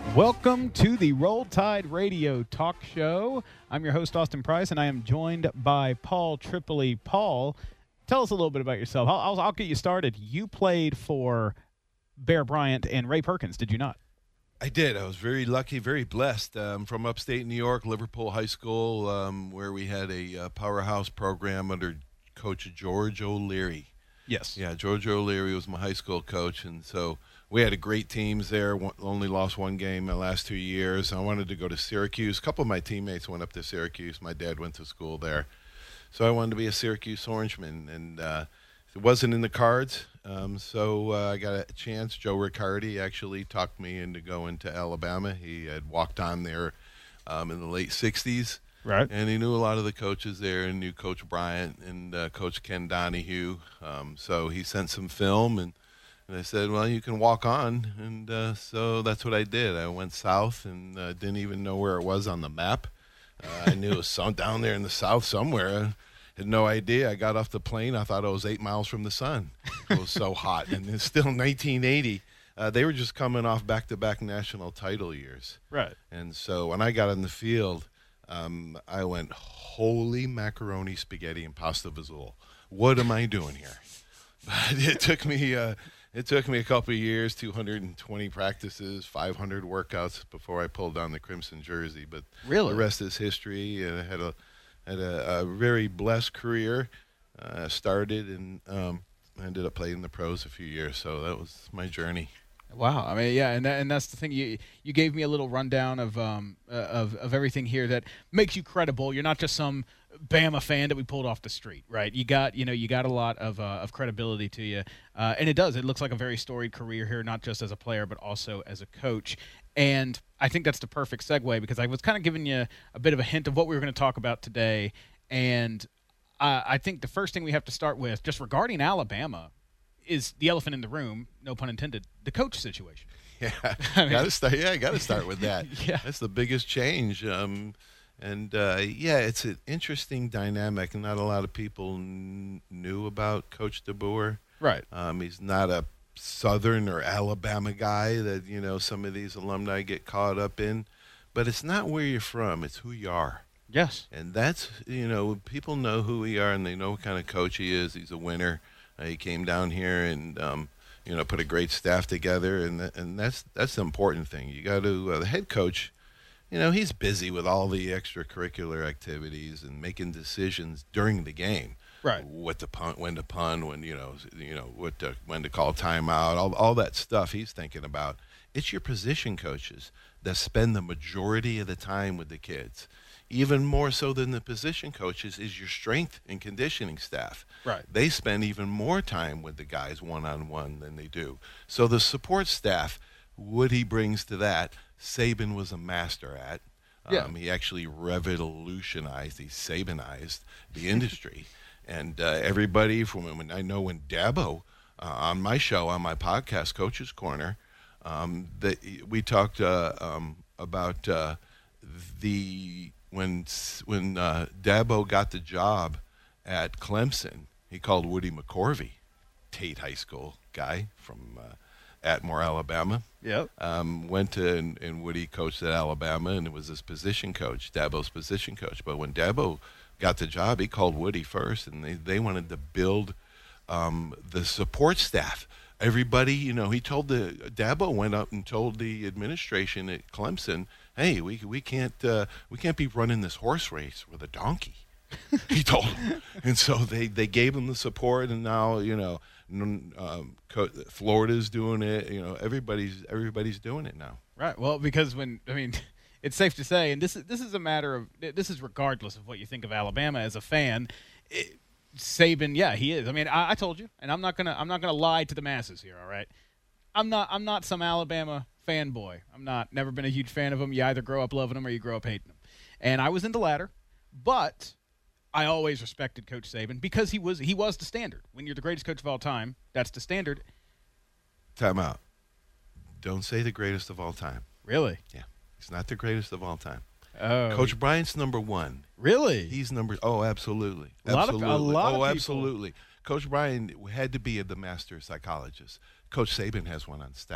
Welcome to the Roll Tide Radio Talk Show. I'm your host, Austin Price, and I am joined by Paul Tripoli. Paul, tell us a little bit about yourself. I'll get you started. You played for Bear Bryant and Ray Perkins, did you not? I did. I was very lucky, very blessed. From upstate New York, Liverpool High School, where we had a powerhouse program under Coach George O'Leary. Yes. Yeah, George O'Leary was my high school coach, and so we had a great teams there. Only lost one game in the last 2 years. I wanted to go to Syracuse. A couple of my teammates went up to Syracuse. My dad went to school there. So I wanted to be a Syracuse Orangeman, and it wasn't in the cards. So I got a chance. Joe Riccardi actually talked me into going to Alabama. He had walked on there in the late 60s. Right. And he knew a lot of the coaches there and knew Coach Bryant and Coach Ken Donahue. So he sent some film, and I said, well, you can walk on. And so that's what I did. I went south and didn't even know where it was on the map. I knew it was down there in the south somewhere. I had no idea. I got off the plane. I thought I was 8 miles from the sun. It was so hot. And it's still 1980. They were just coming off back-to-back national title years. Right. And so when I got on the field, I went, holy macaroni, spaghetti, and pasta vazzola. What am I doing here? But it took me a couple of years, 220 practices, 500 workouts before I pulled on the crimson jersey. But Really? the rest is history. And I had a very blessed career. Started and ended up playing the pros a few years. So that was my journey. Wow, I mean, yeah, and that's the thing. You gave me a little rundown of everything here that makes you credible. You're not just some Bama fan that we pulled off the street, right? You got a lot of credibility to you, and it does. It looks like a very storied career here, not just as a player but also as a coach. And I think that's the perfect segue because I was kind of giving you a bit of a hint of what we were going to talk about today, and I think the first thing we have to start with, just regarding Alabama, is the elephant in the room, no pun intended, the coach situation. Yeah, got to start. Yeah, got to start with that. Yeah. That's the biggest change. It's an interesting dynamic. Not a lot of people knew about Coach DeBoer. Right. He's not a Southern or Alabama guy that some of these alumni get caught up in. But it's not where you're from; it's who you are. Yes. And that's people know who we are and they know what kind of coach he is. He's a winner. He came down here and put a great staff together, and that's the important thing. You got to the head coach. He's busy with all the extracurricular activities and making decisions during the game. Right. What to punt, when to punt, when when to call timeout, all that stuff he's thinking about. It's your position coaches that spend the majority of the time with the kids. Even more so than the position coaches is your strength and conditioning staff. Right. They spend even more time with the guys one-on-one than they do. So the support staff, what he brings to that, Saban was a master at. Yeah. He actually revolutionized, he Sabanized the industry. And everybody when Dabo, on my show, on my podcast, Coach's Corner, we talked about when Dabo got the job at Clemson, he called Woody McCorvey, Tate High School guy from Atmore, Alabama. Yep. Went to and Woody coached at Alabama, and it was his position coach, Dabo's position coach. But when Dabo got the job, he called Woody first, and they wanted to build the support staff. Everybody, he told Dabo went up and told the administration at Clemson, hey, we can't be running this horse race with a donkey. He told them, and so they gave him the support, and now Florida's doing it. Everybody's doing it now. Right. Well, because it's safe to say, and this is a matter of this is regardless of what you think of Alabama as a fan. Saban, yeah, he is. I told you, and I'm not gonna lie to the masses here. All right, I'm not some Alabama fanboy. Never been a huge fan of them. You either grow up loving them or you grow up hating them. And I was in the latter, but I always respected Coach Saban because he was the standard. When you're the greatest coach of all time, that's the standard. Time out. Don't say the greatest of all time. Really? Yeah, he's not the greatest of all time. Oh, Coach Bryant's number one. Really? He's number. Oh, absolutely. A lot of people. Absolutely. Coach Bryant had to be the master psychologist. Coach Saban has one on staff.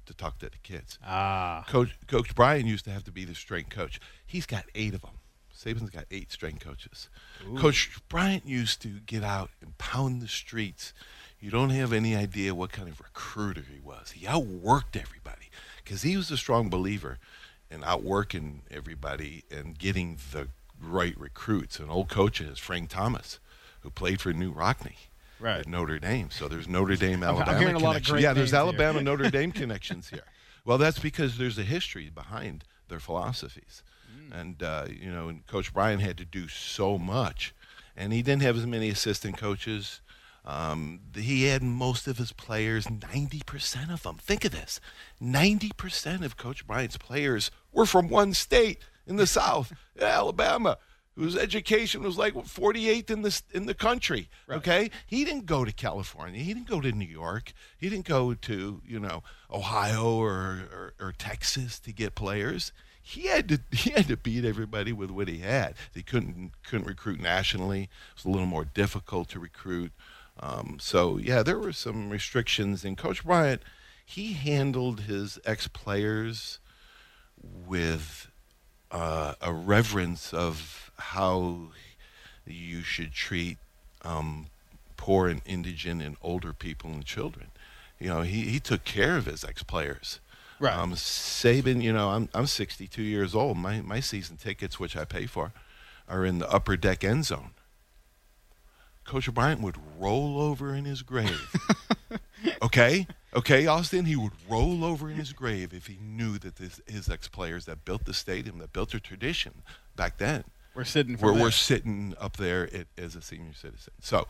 to talk to the kids. Ah. Coach Bryant used to have to be the strength coach. He's got 8 of them. Saban's got 8 strength coaches. Ooh. Coach Bryant used to get out and pound the streets. You don't have any idea what kind of recruiter he was. He outworked everybody because he was a strong believer in outworking everybody and getting the right recruits. An old coach is Frank Thomas, who played for New Rockne. Right. At Notre Dame. So there's Notre Dame, Alabama I'm hearing a lot of great there's Alabama, here. Notre Dame connections here. Well, that's because there's a history behind their philosophies. And, and Coach Bryant had to do so much. And he didn't have as many assistant coaches. He had most of his players, 90% of them. Think of this. 90% of Coach Bryant's players were from one state in the South, Alabama, whose education was like 48th in the country. Right. Okay, he didn't go to California. He didn't go to New York. He didn't go to Ohio or Texas to get players. He had to beat everybody with what he had. He couldn't recruit nationally. It was a little more difficult to recruit. There were some restrictions. And Coach Bryant, he handled his ex-players with a reverence of how you should treat poor and indigent and older people and children. He took care of his ex-players. Right. Saban, I'm 62 years old. My season tickets, which I pay for, are in the upper deck end zone. Coach Bryant would roll over in his grave. Okay, Austin, he would roll over in his grave if he knew that his ex-players that built the stadium, that built a tradition back then, we're sitting up there as a senior citizen. So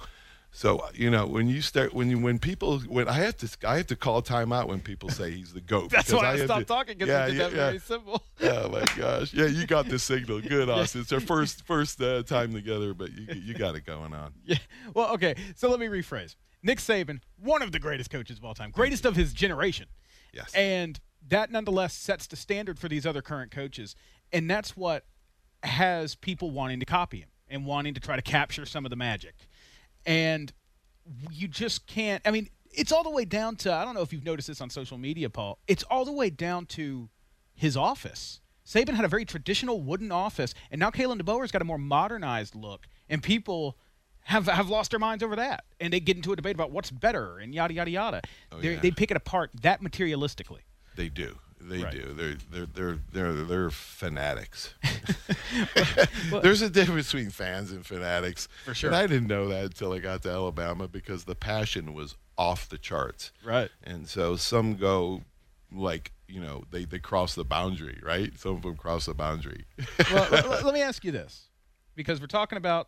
when I have to call timeout when people say he's the GOAT. That's why I stopped talking because we did that very simple. Oh my gosh, yeah, you got the signal. Good, Austin. It's our first time together, but you got it going on. Yeah. Well, okay. So let me rephrase. Nick Saban, one of the greatest coaches of all time, greatest of his generation. Yes. And that nonetheless sets the standard for these other current coaches, and that's what has people wanting to copy him and wanting to try to capture some of the magic. And you just can't – I mean, it's all the way down to – I don't know if you've noticed this on social media, Paul. It's all the way down to his office. Saban had a very traditional wooden office, and now Kalen DeBoer's got a more modernized look, and people have lost their minds over that. And they get into a debate about what's better and yada, yada, yada. They pick it apart that materialistically. They do. They do. They're fanatics. There's a difference between fans and fanatics. For sure. And I didn't know that until I got to Alabama because the passion was off the charts. Right. And so some go like, they cross the boundary, right? Some of them cross the boundary. Well, let me ask you this, because we're talking about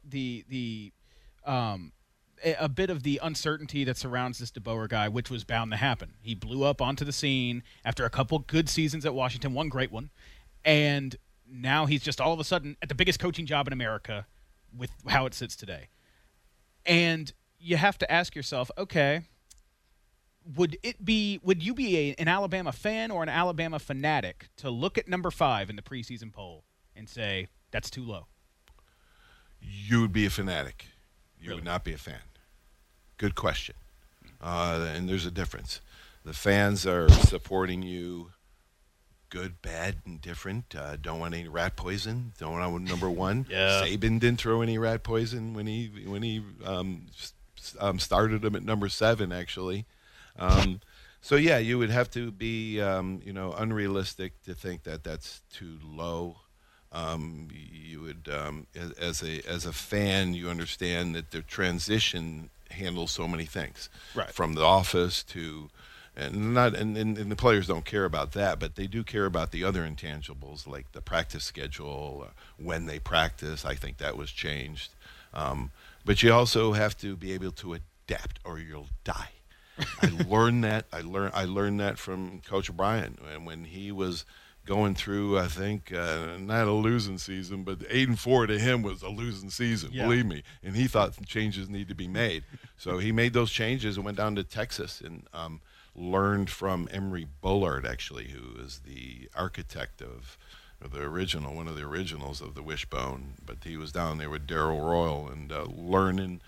a bit of the uncertainty that surrounds this DeBoer guy, which was bound to happen. He blew up onto the scene after a couple good seasons at Washington, one great one, and now he's just all of a sudden at the biggest coaching job in America with how it sits today. And you have to ask yourself, okay, would you be an Alabama fan or an Alabama fanatic to look at number 5 in the preseason poll and say, that's too low? You would be a fanatic. You Really? would not be a fan. Good question. And there's a difference. The fans are supporting you, good, bad, and different. Don't want any rat poison. Don't want number 1. Yeah. Saban didn't throw any rat poison when he started him at number 7, actually. You would have to be unrealistic to think that that's too low. You would, as a fan, you understand that the transition handles so many things, right? From the office to, and the players don't care about that, but they do care about the other intangibles like the practice schedule, when they practice. I think that was changed, but you also have to be able to adapt, or you'll die. I learned that. I learned that from Coach Bryant, and when he was going through, I think, not a losing season, but 8-4 to him was a losing season, believe me. And he thought changes need to be made. So he made those changes and went down to Texas and learned from Emory Bullard, actually, who is the architect of one of the originals of the Wishbone. But he was down there with Darrell Royal and learning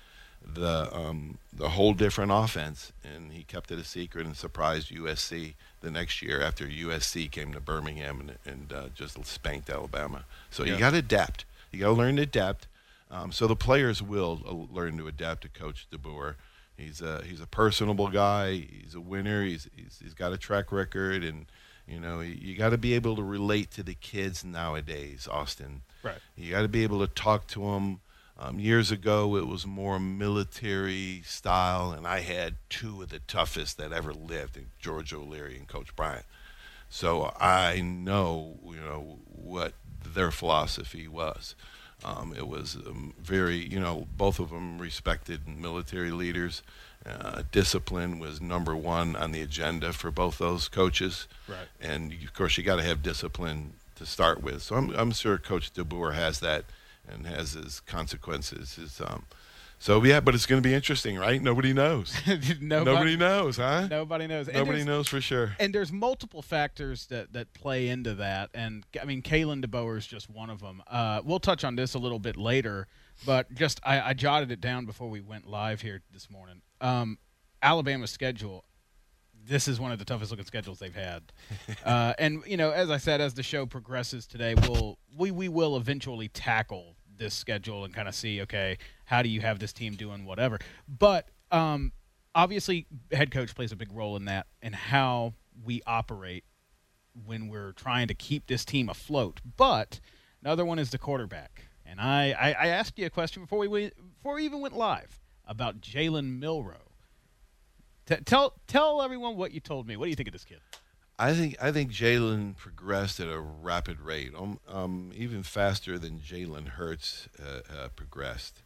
the whole different offense, and he kept it a secret and surprised USC the next year after USC came to Birmingham and just spanked Alabama. So you got to adapt. You got to learn to adapt. So the players will learn to adapt to Coach DeBoer. He's a personable guy. He's a winner. He's got a track record, and you got to be able to relate to the kids nowadays, Austin. Right. You got to be able to talk to them. Years ago, it was more military style, and I had two of the toughest that ever lived, George O'Leary and Coach Bryant. So I know, what their philosophy was. It was very, both of them respected military leaders. Discipline was number one on the agenda for both those coaches. Right. And, of course, you got to have discipline to start with. So I'm sure Coach DeBoer has that and has his consequences. But it's going to be interesting, right? Nobody knows. Nobody knows, huh? Nobody knows. Nobody knows for sure. And there's multiple factors that play into that. And, I mean, Kalen DeBoer is just one of them. We'll touch on this a little bit later, but just I jotted it down before we went live here this morning. Alabama's schedule, this is one of the toughest looking schedules they've had. And, as I said, as the show progresses today, we will eventually tackle this schedule and kind of see, okay, how do you have this team doing whatever. But obviously head coach plays a big role in that and how we operate when we're trying to keep this team afloat. But another one is the quarterback. And I asked you a question before we even went live about Jalen Milroe. Tell everyone what you told me. What do you think of this kid? I think Jalen progressed at a rapid rate, even faster than Jalen Hurts progressed.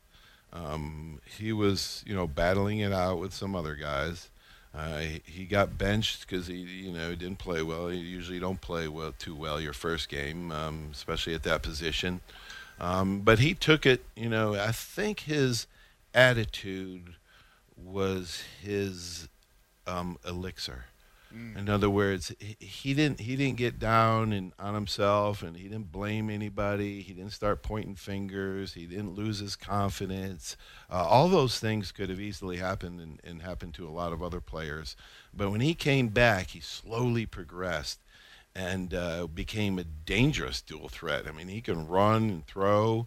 He was, battling it out with some other guys. He got benched because he didn't play well. You usually don't play too well your first game, especially at that position. But he took it. I think his attitude was his elixir. In other words, he didn't get down on himself, and he didn't blame anybody. He didn't start pointing fingers. He didn't lose his confidence. All those things could have easily happened and happened to a lot of other players. But when he came back, he slowly progressed and became a dangerous dual threat. I mean, he can run and throw.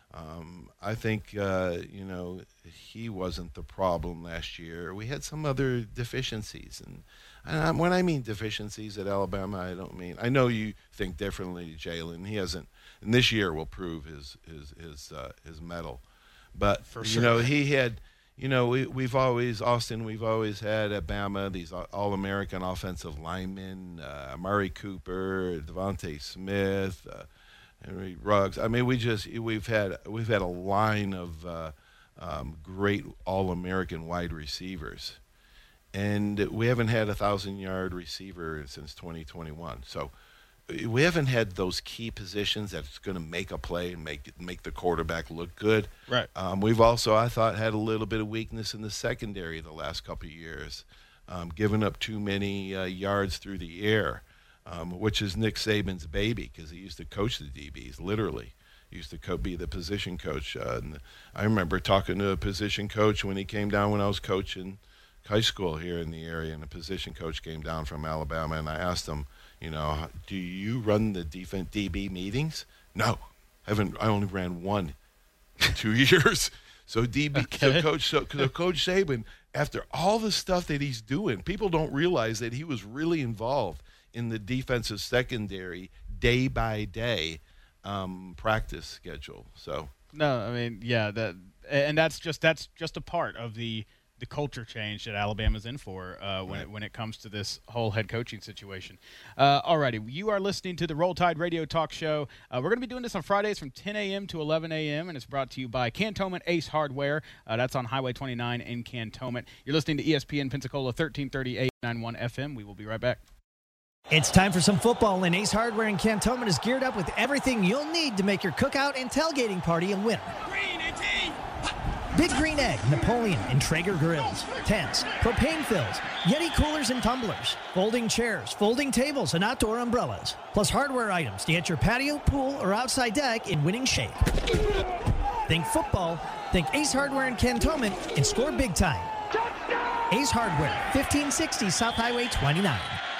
I think, he wasn't the problem last year. We had some other deficiencies. And when I mean deficiencies at Alabama, I know you think differently, Jalen. He hasn't, and this year will prove his mettle. But, for sure. He had, we've always had at Bama these All-American offensive linemen, Amari Cooper, Devontae Smith, Henry Ruggs. I mean, we've had a line of great All-American wide receivers, and we haven't had a 1,000-yard receiver since 2021. So we haven't had those key positions that's going to make a play and make the quarterback look good. Right. We've also, I thought, had a little bit of weakness in the secondary the last couple of years, giving up too many yards through the air. Which is Nick Saban's baby, because he used to coach the DBs, literally. He used to be the position coach. And I remember talking to a position coach when he came down when I was coaching high school here in the area, and a position coach came down from Alabama, and I asked him, do you run the defense DB meetings? No, I only ran one in 2 years. So Coach Saban, after all the stuff that he's doing, people don't realize that he was really involved in the defensive secondary day by day practice schedule. So no, I mean, yeah, that's just a part of the culture change that Alabama's in for when it comes to this whole head coaching situation. Alrighty, you are listening to the Roll Tide Radio Talk Show. We're going to be doing this on Fridays from 10 a.m. to 11 a.m., and it's brought to you by Cantonment Ace Hardware. That's on Highway 29 in Cantonment. You're listening to ESPN Pensacola, 1330 AM 91 FM. We will be right back. It's time for some football, and Ace Hardware in Cantonment is geared up with everything you'll need to make your cookout and tailgating party a winner. Green and tea. Big Green Egg, Napoleon, and Traeger grills, tents, propane fills, Yeti coolers and tumblers, folding chairs, folding tables, and outdoor umbrellas, plus hardware items to get your patio, pool, or outside deck in winning shape. Think football, think Ace Hardware in Cantonment, and score big time. Ace Hardware, 1560 South Highway 29.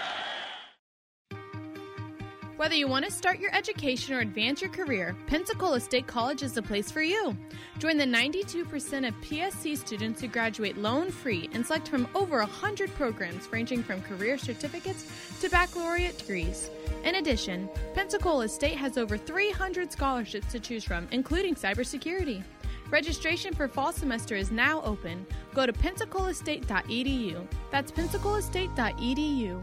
Whether you want to start your education or advance your career, Pensacola State College is the place for you. Join the 92% of PSC students who graduate loan-free and select from over 100 programs ranging from career certificates to baccalaureate degrees. In addition, Pensacola State has over 300 scholarships to choose from, including cybersecurity. Registration for fall semester is now open. Go to pensacolaState.edu. That's pensacolaState.edu.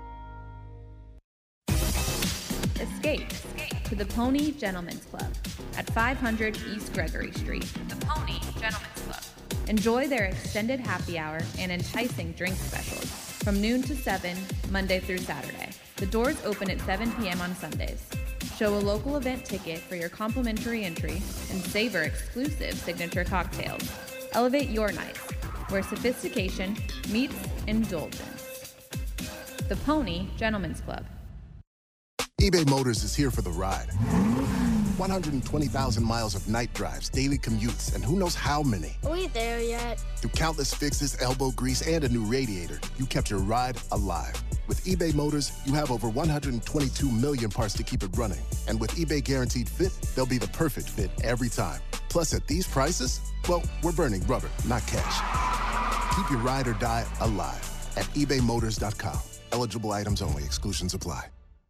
Escape to the Pony Gentlemen's Club at 500 East Gregory Street. The Pony Gentlemen's Club. Enjoy their extended happy hour and enticing drink specials from noon to 7, Monday through Saturday. The doors open at 7 p.m. on Sundays. Show a local event ticket for your complimentary entry and savor exclusive signature cocktails. Elevate your nights, where sophistication meets indulgence. The Pony Gentlemen's Club. eBay Motors is here for the ride. 120,000 miles of night drives, daily commutes, and who knows how many. Are we there yet? Through countless fixes, elbow grease, and a new radiator, you kept your ride alive. With eBay Motors, you have over 122 million parts to keep it running. And with eBay Guaranteed Fit, they'll be the perfect fit every time. Plus, at these prices, well, we're burning rubber, not cash. Keep your ride or die alive at ebaymotors.com. Eligible items only. Exclusions apply.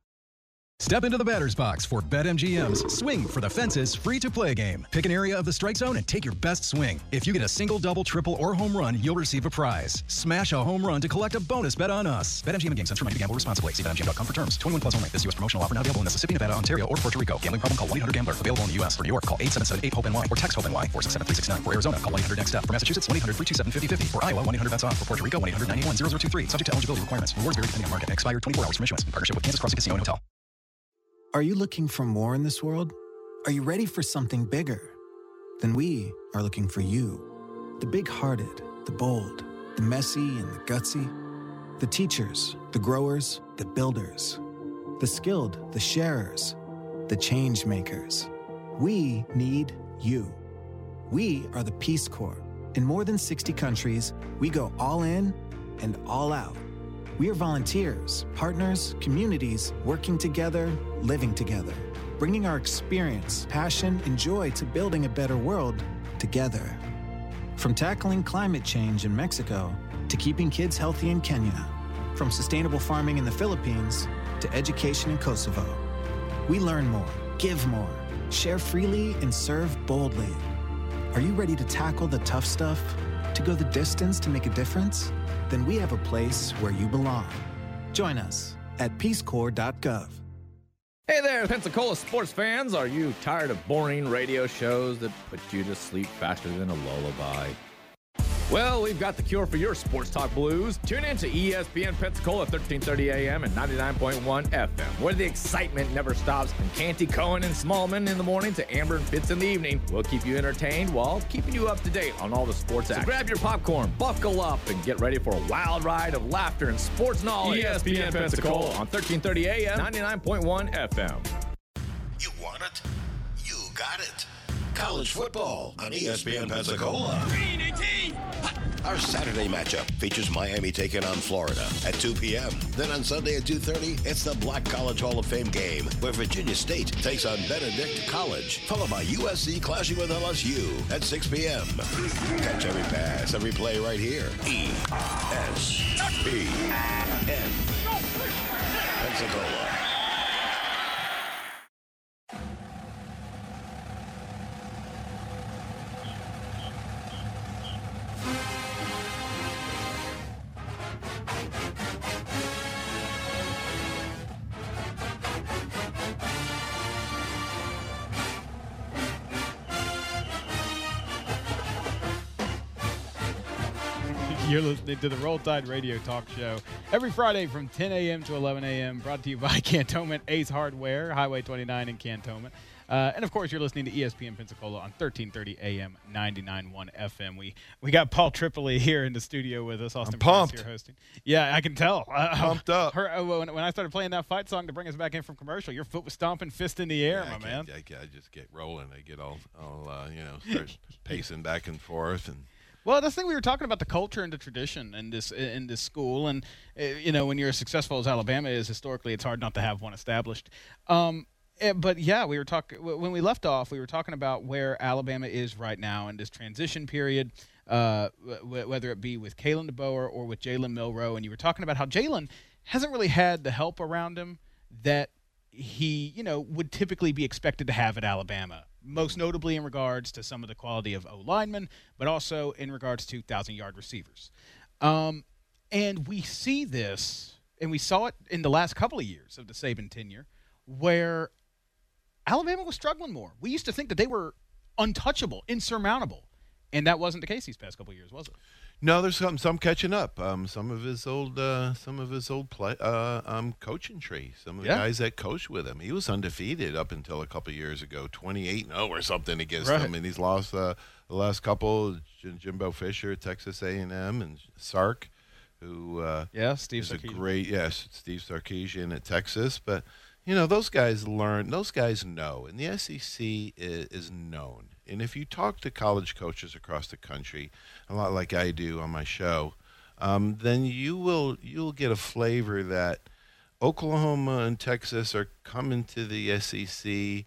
Step into the batter's box for BetMGM's Swing for the Fences free-to-play game. Pick an area of the strike zone and take your best swing. If you get a single, double, triple, or home run, you'll receive a prize. Smash a home run to collect a bonus bet on us. BetMGM and GameSense. Remind you to gamble responsibly. See BetMGM.com for terms. 21 plus only. This U.S. promotional offer not available in Mississippi, Nevada, Ontario, or Puerto Rico. Gambling problem? Call 1-800-GAMBLER. Available in the U.S. For New York, call 877-8-HOPE-NY or text HOPE-NY 467-369. For Arizona, call 1-800-NEXT-STEP. For Massachusetts, 1-800-327-5050. For Iowa, 1-800-BETS-OFF. For Puerto Rico, 1-800-91-0023. Subject to eligibility requirements. Rewards vary depending on market. Expired 24 hours from issuance. In partnership with Kansas Crossing Casino and Hotel. Are you looking for more in this world? Are you ready for something bigger? Then we are looking for you. The big-hearted, the bold, the messy and the gutsy. The teachers, the growers, the builders. The skilled, the sharers, the change makers. We need you. We are the Peace Corps. In more than 60 countries, we go all in and all out. We are volunteers, partners, communities, working together, living together, bringing our experience, passion, and joy to building a better world together. From tackling climate change in Mexico to keeping kids healthy in Kenya, from sustainable farming in the Philippines to education in Kosovo. We learn more, give more, share freely, and serve boldly. Are you ready to tackle the tough stuff, to go the distance to make a difference? Then we have a place where you belong. Join us at peacecorps.gov. Hey there, Pensacola sports fans. Are you tired of boring radio shows that put you to sleep faster than a lullaby? Well, we've got the cure for your sports talk blues. Tune in to ESPN Pensacola 1330 AM and 99.1 FM, where the excitement never stops. From Canty, Cohen, and Smallman in the morning to Amber and Fitz in the evening, we'll keep you entertained while keeping you up to date on all the sports action. So grab your popcorn, buckle up, and get ready for a wild ride of laughter and sports knowledge. ESPN Pensacola on 1330 AM, 99.1 FM. You want it? You got it. College football on ESPN Pensacola. Our Saturday matchup features Miami taking on Florida at 2 p.m. Then on Sunday at 2:30, it's the Black College Hall of Fame game where Virginia State takes on Benedict College, followed by USC clashing with LSU at 6 p.m. Catch every pass, every play right here. ESPN Pensacola. You're listening to the Roll Tide Radio Talk Show every Friday from 10 a.m. to 11 a.m. Brought to you by Cantonment Ace Hardware, Highway 29 in Cantonment. And, of course, you're listening to ESPN Pensacola on 1330 AM, 99.1 FM. We got Paul Tripoli here in the studio with us. Austin I'm pumped. here hosting. Yeah, I can tell. Pumped up. When I started playing that fight song to bring us back in from commercial, your foot was stomping, fist in the air, Yeah, man. I just get rolling. I get all start pacing back and forth. And Well, that's the thing, we were talking about the culture and the tradition in this school, and when you're as successful as Alabama is historically, it's hard not to have one established. But yeah, we were talking when we left off. We were talking about where Alabama is right now in this transition period, whether it be with Kalen DeBoer or with Jalen Milroe, and you were talking about how Jalen hasn't really had the help around him that he would typically be expected to have at Alabama. Most notably in regards to some of the quality of O-linemen, but also in regards to 1,000-yard receivers. And we see this, and we saw it in the last couple of years of the Saban tenure, where Alabama was struggling more. We used to think that they were untouchable, insurmountable, and that wasn't the case these past couple of years, was it? no, there's some catching up. Some of his old coaching tree. Some of the guys that coached with him. He was undefeated up until a couple of years ago, 28-0 or something against them, and he's lost the last couple. Jimbo Fisher, Texas A&M, and Sark, who Steve is a Sarkisian. great Steve Sarkisian at Texas, but. Those guys learn. Those guys know, and the SEC is known. And if you talk to college coaches across the country, a lot like I do on my show, then you'll get a flavor that Oklahoma and Texas are coming to the SEC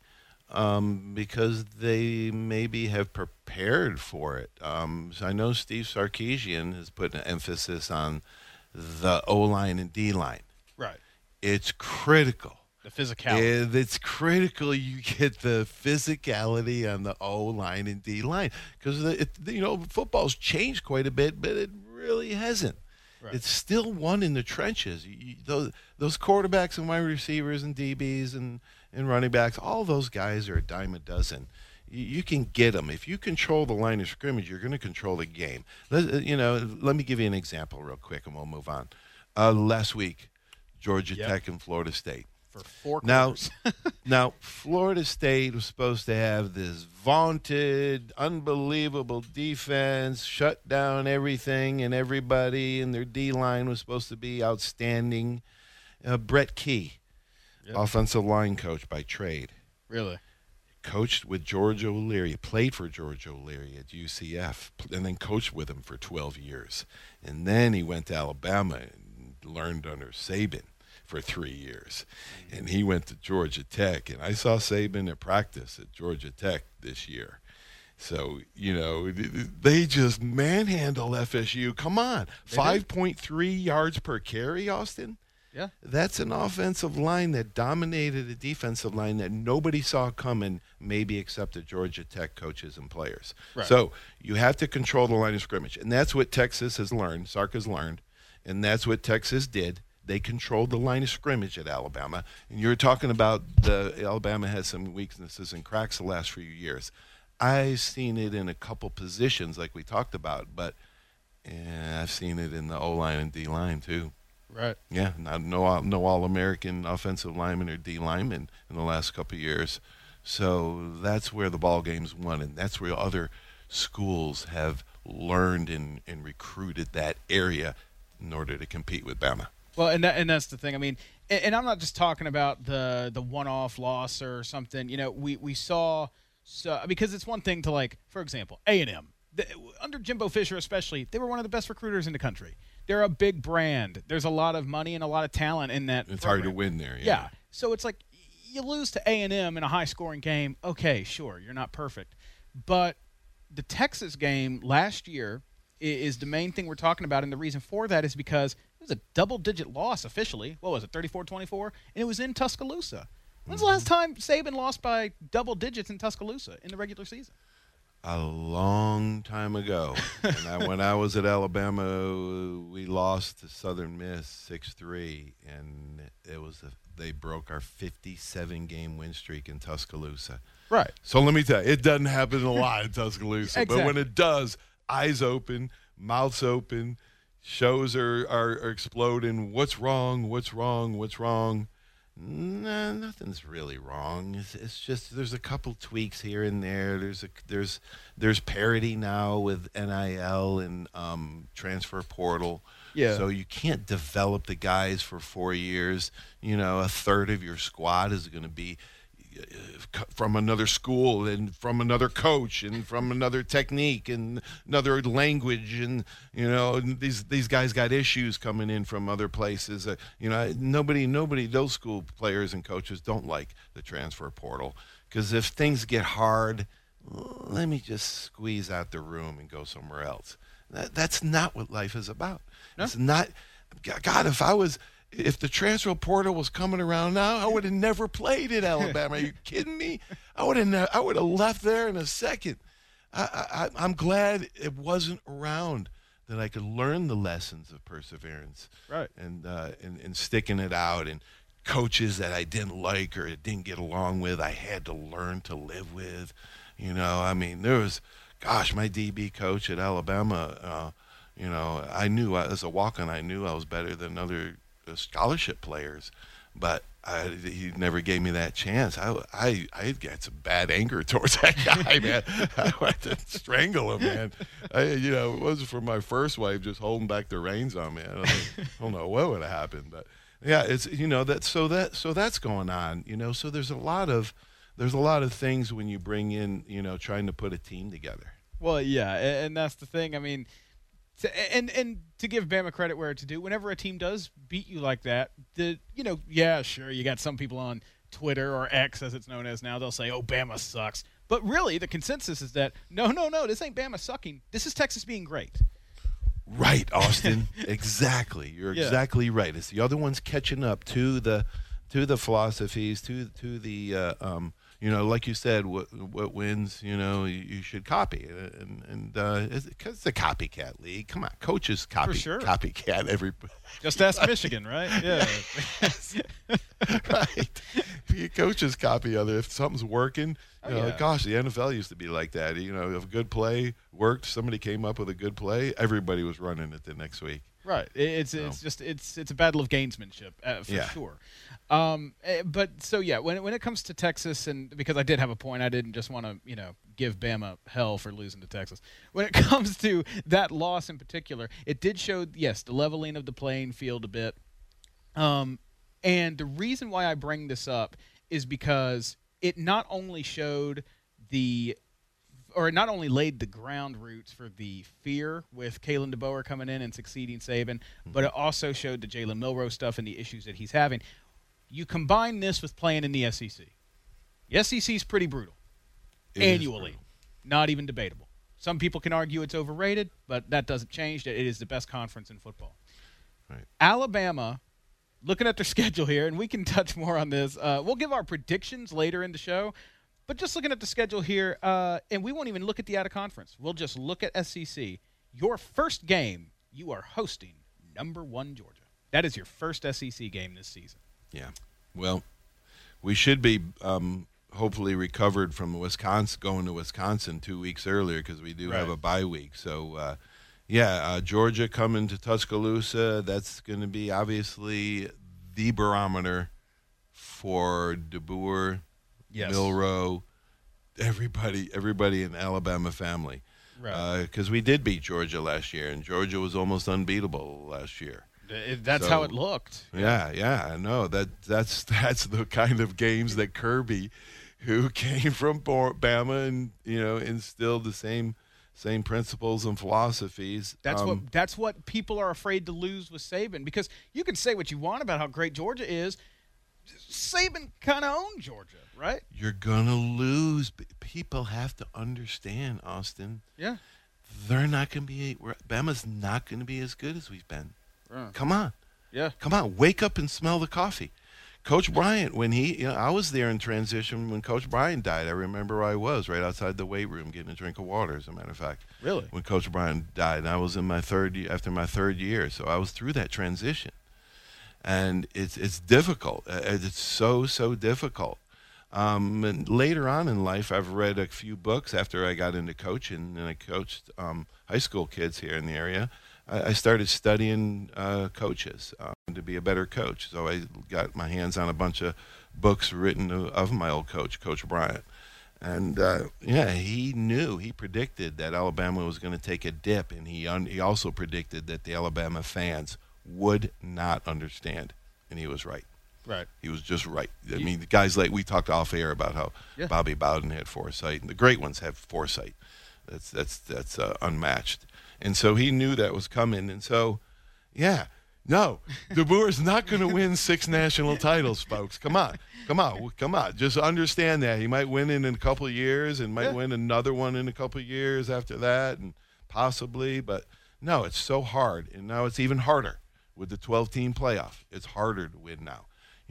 because they maybe have prepared for it. So I know Steve Sarkisian has put an emphasis on the O-line and D-line. Right. It's critical. The physicality. And it's critical you get the physicality on the O-line and D-line because football's changed quite a bit, but it really hasn't. Right. It's still won in the trenches. Those quarterbacks and wide receivers and DBs and running backs, all those guys are a dime a dozen. You can get them. If you control the line of scrimmage, you're going to control the game. Let me give you an example real quick, and we'll move on. Last week, Georgia Tech and Florida State. For 4 quarters. Now, Florida State was supposed to have this vaunted, unbelievable defense, shut down everything and everybody, and their D-line was supposed to be outstanding. Brett Key, offensive line coach by trade. Really? Coached with George O'Leary, played for George O'Leary at UCF, and then coached with him for 12 years. And then he went to Alabama and learned under Saban for 3 years. And he went to Georgia Tech, and I saw Saban at practice at Georgia Tech this year. So, they just manhandle FSU. Come on. 5.3 yards per carry, Austin? Yeah. That's an offensive line that dominated a defensive line that nobody saw coming, maybe except the Georgia Tech coaches and players. Right. So you have to control the line of scrimmage. And that's what Texas has learned, Sark has learned, and that's what Texas did. They controlled the line of scrimmage at Alabama. And you're talking about Alabama has some weaknesses and cracks the last few years. I've seen it in a couple positions like we talked about, but I've seen it in the O-line and D-line too. Right. Yeah, no All-American offensive lineman or D-lineman in the last couple of years. So that's where the ball game's won, and that's where other schools have learned and recruited that area in order to compete with Bama. Well, and that's the thing. I mean, and I'm not just talking about the one-off loss or something. We saw because it's one thing to, like, for example, A&M. Under Jimbo Fisher especially, they were one of the best recruiters in the country. They're a big brand. There's a lot of money and a lot of talent in that It's program. hard to win there. Yeah. So it's like you lose to A&M in a high-scoring game. Okay, sure, you're not perfect. But the Texas game last year is the main thing we're talking about, and the reason for that is because it was a double-digit loss officially. What was it, 34-24? And it was in Tuscaloosa. When's the last time Saban lost by double digits in Tuscaloosa in the regular season? A long time ago. And when I was at Alabama, we lost to Southern Miss 6-3, and they broke our 57-game win streak in Tuscaloosa. Right. So let me tell you, it doesn't happen a lot in Tuscaloosa. Exactly. But when it does, eyes open, mouths open, shows are exploding. What's wrong? What's wrong? What's wrong? Nah, nothing's really wrong. It's just there's a couple tweaks here and there. There's parity now with NIL and transfer portal. Yeah. So you can't develop the guys for 4 years. A third of your squad is going to be from another school and from another coach and from another technique and another language, and these guys got issues coming in from other places. Nobody those school players and coaches don't like the transfer portal, because if things get hard, let me just squeeze out the room and go somewhere else. That's not what life is about. No? It's not. God, if the transfer portal was coming around now, I would have never played at Alabama. Are you kidding me? I would have left there in a second. I'm glad it wasn't around, that I could learn the lessons of perseverance, right? And sticking it out, and coaches that I didn't like or didn't get along with, I had to learn to live with. There was, my DB coach at Alabama. I knew as a walk-on, I knew I was better than other scholarship players, but he never gave me that chance. I got some bad anger towards that guy, man. I wanted to strangle him, man. It wasn't for my first wife just holding back the reins on me. I don't know what would have happened, but yeah, it's that's going on. So there's a lot of things when you bring in trying to put a team together. Well, yeah, and that's the thing. I mean, and to give Bama credit where it's due, whenever a team does beat you like that, sure, you got some people on Twitter, or X as it's known as now, they'll say, oh, Bama sucks. But really, the consensus is that, no, this ain't Bama sucking. This is Texas being great. Right, Austin. Exactly. You're exactly right. It's the other ones catching up to the philosophies, to the like you said, what wins, you should copy, and because it's a copycat league. Come on, coaches copy, for sure. Copycat everybody. Just ask Michigan, right? Yeah, right. Coaches copy other. If something's working, the NFL used to be like that. If a good play worked, somebody came up with a good play, everybody was running it the next week. Right. It's a battle of gamesmanship for sure. But so when it comes to Texas, and because I did have a point, I didn't just want to give Bama hell for losing to Texas. When it comes to that loss in particular, it did show the leveling of the playing field a bit. And the reason why I bring this up is because it not only not only laid the ground roots for the fear with Kalen DeBoer coming in and succeeding Saban, but it also showed the Jalen Milroe stuff and the issues that he's having. You combine this with playing in the SEC. The SEC is pretty brutal. Annually. Not even debatable. Some people can argue it's overrated, but that doesn't change. It is the best conference in football. Right. Alabama, looking at their schedule here, and we can touch more on this. We'll give our predictions later in the show. But just looking at the schedule here, and we won't even look at the out-of-conference. We'll just look at SEC. Your first game, you are hosting number 1 Georgia. That is your first SEC game this season. Yeah. Well, we should be hopefully recovered from going to Wisconsin 2 weeks earlier, because we do have a bye week. So, Georgia coming to Tuscaloosa, that's going to be obviously the barometer for DeBoer, Milroe, everybody in the Alabama family. Right. Because we did beat Georgia last year, and Georgia was almost unbeatable last year. That's how it looked. Yeah, I know. That's the kind of games that Kirby, who came from Bama and instilled the same principles and philosophies. That's what people are afraid to lose with Saban, because you can say what you want about how great Georgia is. Saban kind of owned Georgia, right? You're gonna lose. People have to understand, Austin. Yeah, they're not gonna be. Bama's not gonna be as good as we've been. Come on. Yeah. Come on. Wake up and smell the coffee. Coach Bryant, when I was there in transition when Coach Bryant died. I remember where I was, right outside the weight room getting a drink of water, as a matter of fact. Really? When Coach Bryant died. And I was in after my third year. So I was through that transition. And it's difficult. It's so difficult. And later on in life, I've read a few books after I got into coaching, and I coached high school kids here in the area. I started studying coaches to be a better coach. So I got my hands on a bunch of books written of my old coach, Coach Bryant. And, he predicted that Alabama was going to take a dip, and he also predicted that the Alabama fans would not understand, and he was right. Right. He was just right. I mean, the guys like we talked off air about how Bobby Bowden had foresight, and the great ones have foresight. That's unmatched. And so he knew that was coming, and so, no, DeBoer's not going to win 6 national titles, folks. Come on. Just understand that. He might win in a couple of years and might win another one in a couple of years after that, and possibly. But, no, it's so hard. And now it's even harder with the 12-team playoff. It's harder to win now.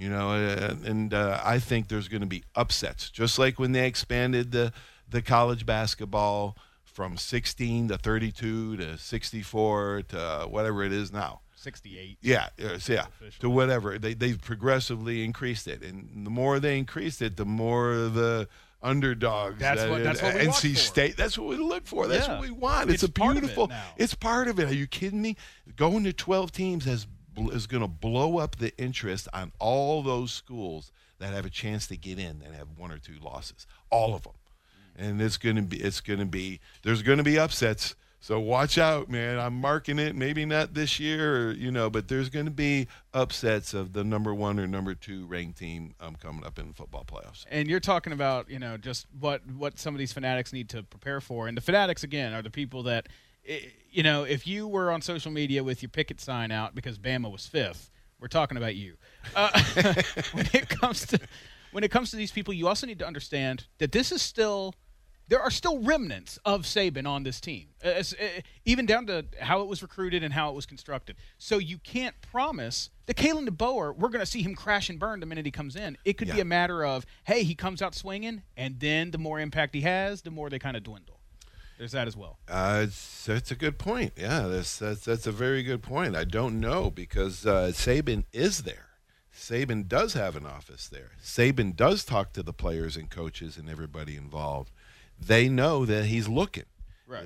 I think there's going to be upsets, just like when they expanded the college basketball from 16 to 32 to 64 to whatever it is now. 68. Yeah, to whatever. They've progressively increased it. And the more they increased it, the more the underdogs. That's what we NC State, that's what we look for. That's what we want. It's a beautiful. It's part of it. Are you kidding me? Going to 12 teams is going to blow up the interest on all those schools that have a chance to get in and have 1 or 2 losses. All of them. And there's going to be upsets. So watch out, man. I'm marking it. Maybe not this year, but there's going to be upsets of the number 1 or number 2 ranked team coming up in the football playoffs. And you're talking about, just what some of these fanatics need to prepare for. And the fanatics, again, are the people that, if you were on social media with your picket sign out because Bama was 5th, we're talking about you. When it comes to these people, you also need to understand that there are still remnants of Saban on this team, even down to how it was recruited and how it was constructed. So you can't promise that Kalen DeBoer, we're going to see him crash and burn the minute he comes in. It could be a matter of, hey, he comes out swinging, and then the more impact he has, the more they kind of dwindle. There's that as well. That's a good point. Yeah, that's a very good point. I don't know because Saban is there. Saban does have an office there. Saban does talk to the players and coaches and everybody involved. They know that he's looking, right?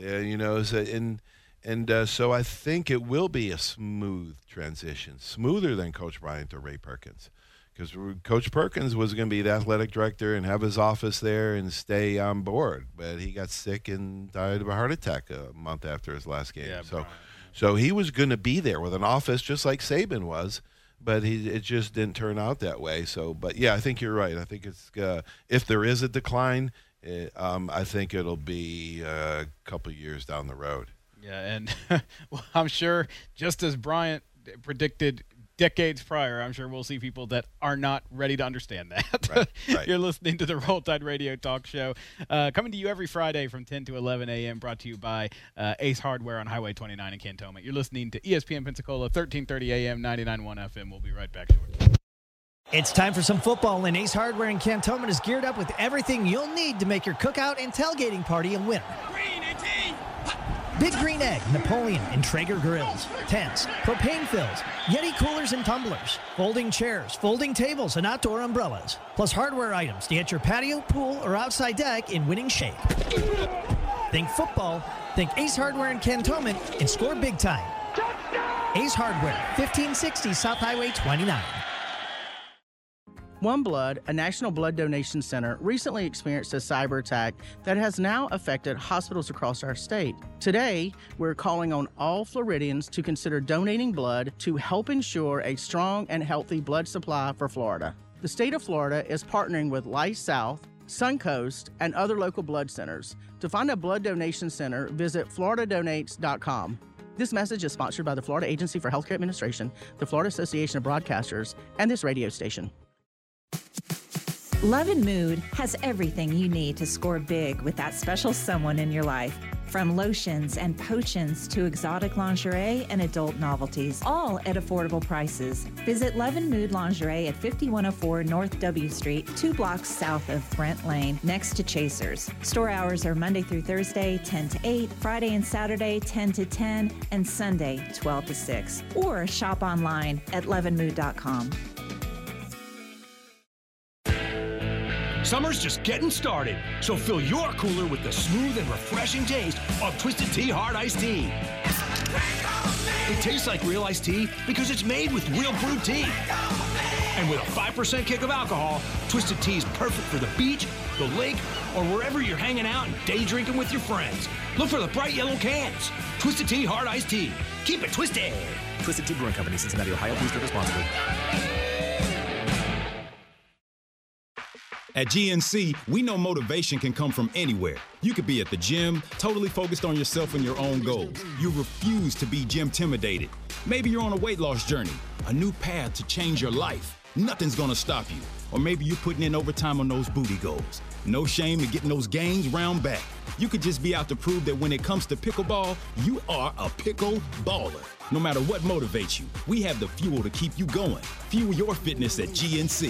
So I think it will be a smooth transition, smoother than Coach Bryant to Ray Perkins, because Coach Perkins was going to be the athletic director and have his office there and stay on board, but he got sick and died of a heart attack a month after his last game. Yeah, so he was going to be there with an office just like Saban was, but it just didn't turn out that way. So, but yeah, I think you're right. I think it's if there is a decline. I think it'll be a couple years down the road. Yeah, and well, I'm sure just as Bryant predicted decades prior, I'm sure we'll see people that are not ready to understand that. Right. You're listening to the Roll Tide Radio Talk Show, coming to you every Friday from 10 to 11 a.m., brought to you by Ace Hardware on Highway 29 in Cantonment. You're listening to ESPN Pensacola, 1330 a.m., 99.1 FM. We'll be right back shortly. It's time for some football, and Ace Hardware in Cantonment is geared up with everything you'll need to make your cookout and tailgating party a winner. Big Green Egg, Napoleon, and Traeger grills, tents, propane fills, Yeti coolers and tumblers, folding chairs, folding tables, and outdoor umbrellas, plus hardware items to get your patio, pool, or outside deck in winning shape. Think football, think Ace Hardware in Cantonment, and score big time. Ace Hardware, 1560 South Highway 29. One Blood, a national blood donation center, recently experienced a cyber attack that has now affected hospitals across our state. Today, we're calling on all Floridians to consider donating blood to help ensure a strong and healthy blood supply for Florida. The state of Florida is partnering with Life South, Suncoast, and other local blood centers. To find a blood donation center, visit floridadonates.com. This message is sponsored by the Florida Agency for Healthcare Administration, the Florida Association of Broadcasters, and this radio station. Love and Mood has everything you need to score big with that special someone in your life. From lotions and potions to exotic lingerie and adult novelties, all at affordable prices. Visit Love and Mood Lingerie at 5104 North W Street, 2 blocks south of Brent Lane, next to Chasers. Store hours are Monday through Thursday, 10 to 8, Friday and Saturday, 10 to 10, and Sunday, 12 to 6. Or shop online at loveandmood.com. Summer's just getting started, so fill your cooler with the smooth and refreshing taste of Twisted Tea Hard Iced Tea. It tastes like real iced tea because it's made with real brewed tea. And with a 5% kick of alcohol, Twisted Tea is perfect for the beach, the lake, or wherever you're hanging out and day drinking with your friends. Look for the bright yellow cans. Twisted Tea Hard Iced Tea. Keep it twisted. Twisted Tea Brewing Company, Cincinnati, Ohio. Please drink responsibly. At GNC, we know motivation can come from anywhere. You could be at the gym, totally focused on yourself and your own goals. You refuse to be gym-intimidated. Maybe you're on a weight loss journey, a new path to change your life. Nothing's gonna stop you. Or maybe you're putting in overtime on those booty goals. No shame in getting those gains round back. You could just be out to prove that when it comes to pickleball, you are a pickle baller. No matter what motivates you, we have the fuel to keep you going. Fuel your fitness at GNC.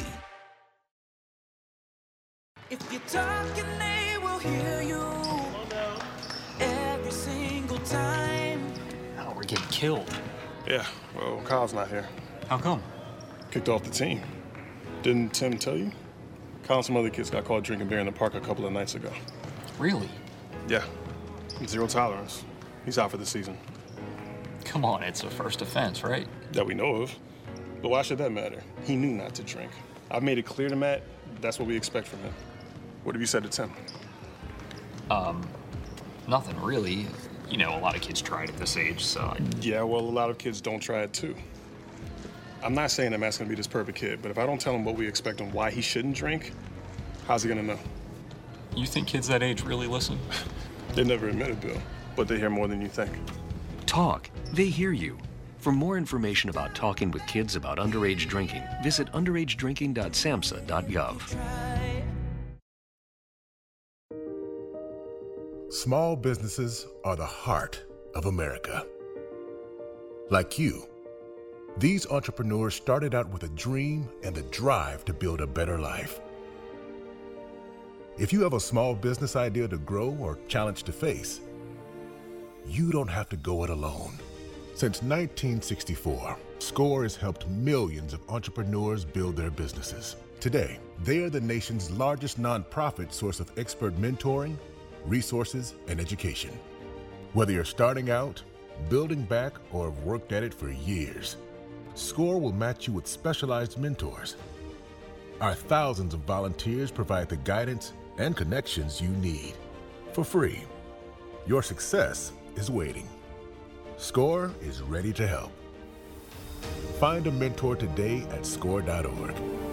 If you're talking, they will hear you every single time. Oh, we're getting killed. Yeah, well, Kyle's not here. How come? Kicked off the team. Didn't Tim tell you? Kyle and some other kids got caught drinking beer in the park a couple of nights ago. Really? Yeah. Zero tolerance. He's out for the season. Come on, it's a first offense, right? That we know of. But why should that matter? He knew not to drink. I've made it clear to Matt that's what we expect from him. What have you said to Tim? Nothing really. You know, a lot of kids try it at this age, so... Yeah, well, a lot of kids don't try it too. I'm not saying that Matt's gonna be this perfect kid, but if I don't tell him what we expect and why he shouldn't drink, how's he gonna know? You think kids that age really listen? They never admit it, Bill, but they hear more than you think. Talk. They hear you. For more information about talking with kids about underage drinking, visit underagedrinking.samhsa.gov. Small businesses are the heart of America. Like you, these entrepreneurs started out with a dream and the drive to build a better life. If you have a small business idea to grow or challenge to face, you don't have to go it alone. Since 1964, SCORE has helped millions of entrepreneurs build their businesses. Today, they are the nation's largest nonprofit source of expert mentoring, resources, and education. Whether you're starting out, building back, or have worked at it for years, SCORE will match you with specialized mentors. Our thousands of volunteers provide the guidance and connections you need for free. Your success is waiting. SCORE is ready to help. Find a mentor today at SCORE.org.